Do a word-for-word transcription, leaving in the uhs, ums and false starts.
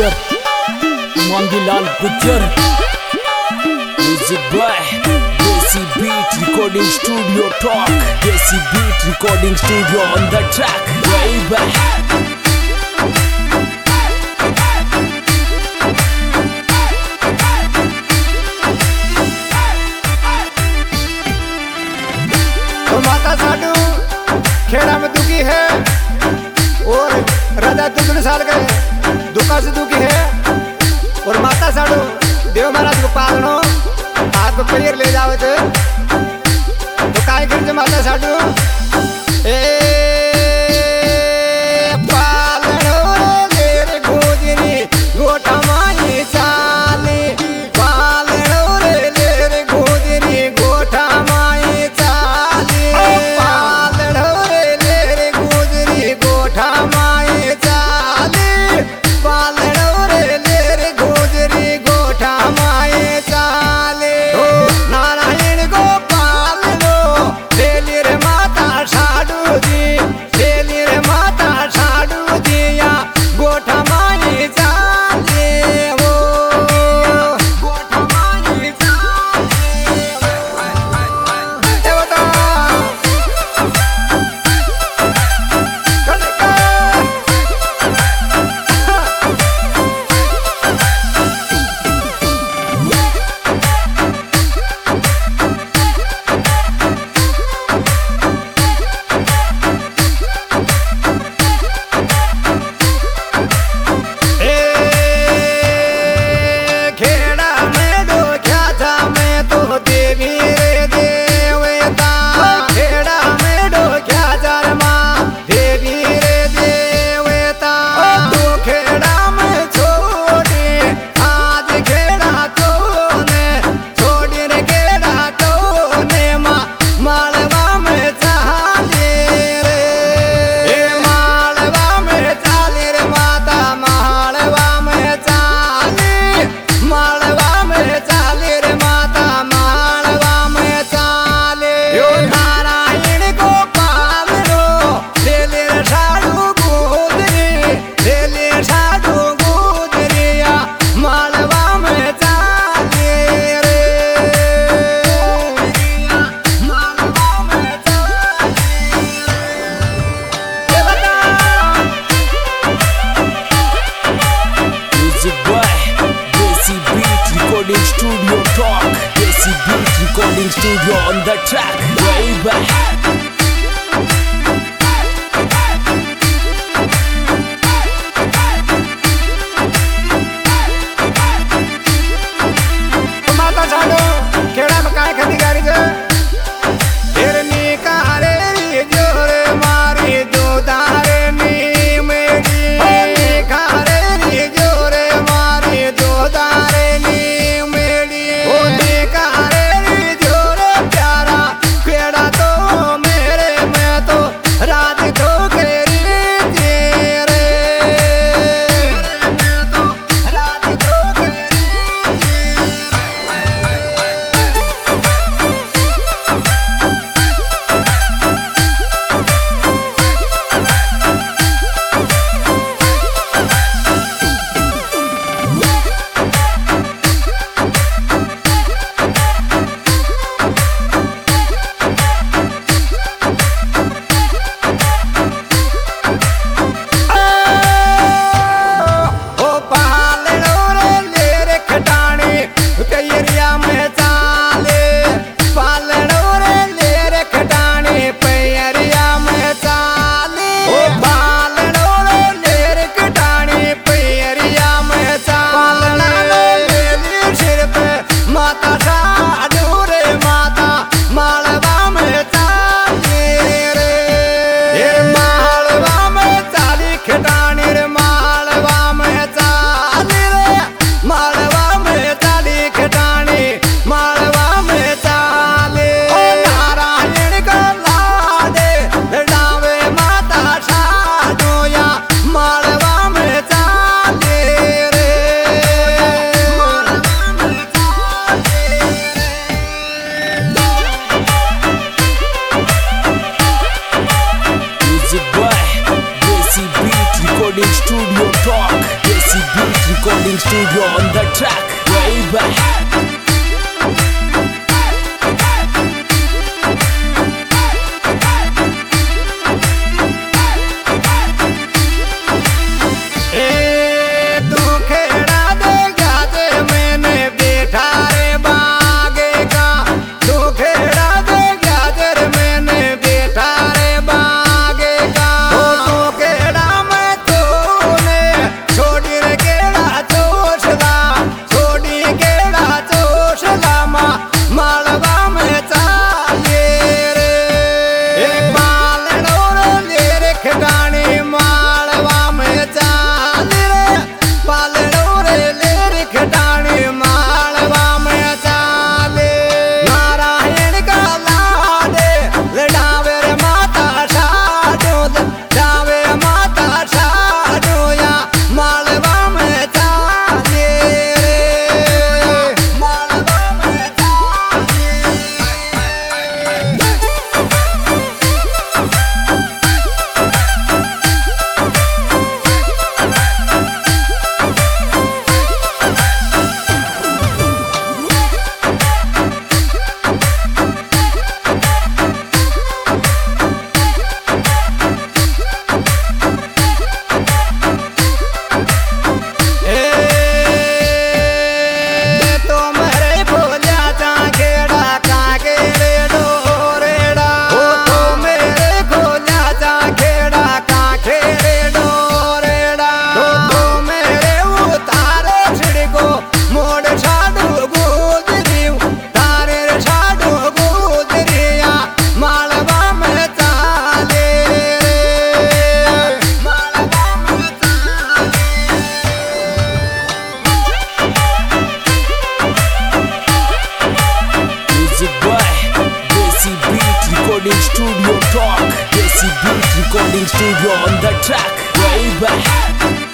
Singer Mangilal Gujjar, music by Desi Beat Recording Studio talk, Desi Beat Recording Studio on the track baby। माता साडू खेड़ा में दुखी है और राजा दुगने साल के दुखा से दुखी है। और माता साडू देव महाराज को पालनो हाथ पे पैर ले जावे थे तो काय करते माता साडू ए पालनो ले रे गोजनी गोटा मानी चाली, पालनो ले रे गोजनी गोटा मानी चाली, पालनो ले रे गोजनी गोटा मानी चाली, पालनो ले रे गोजनी गोटा मानी चाली। ओ नारायण गोपाल लो लेली रे माता साडू जी, लेली रे माता साडू जिया गोटा मानी चाली, ओ गोटा मानी चाली। ए बता खेड़ा में दो ख्याता में तो देवी रे देवता, खेड़ा में दो ख्याता रे माँ देवी रे देवता। तू खेड़ा में छोड़ी आज खेड़ा तूने छोड़ी रे खेड़ा तूने माँ मालवा में चाली रे, ए मालवा में चाली रे माता मालवा में चाली, मालवा में चाली रे माता मालवा में चाली। यो नारायण गोपाल लो लेले रे साडू गुजरी, लेले साडू गुजरिया मालवा में चाली रे, मालवा में चाली रे। ए बता music by Desi Beat Recording Studio talk, Desi Beat Recording Studio on the track baby। माता साडू खेड़ा में काय खेती करी जे हिरनी कारे री जोरे मारी दूधारे नी मेरी, हिरनी कारे री जोरे मारी दूधारे नी मेरी, हिरनी कारे री जोरे प्यारा खेड़ा तो में Studio on the track. Way back. Studio Talk, Desi Beat Recording Studio on the track. Way back.